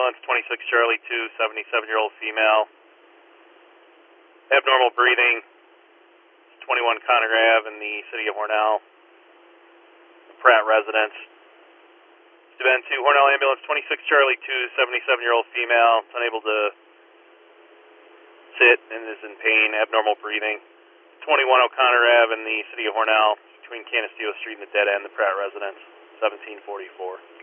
ambulance 26 Charlie 2, 77-year-old female. Abnormal breathing, 21 Conner Ave in the city of Hornell. Pratt residence. Event 2, Hornell ambulance 26 Charlie 2, 77-year-old female, unable to sit and is in pain, abnormal breathing. 21 O'Connor Ave in the city of Hornell, between Canisteo Street and the dead end, the Pratt residence, 1744.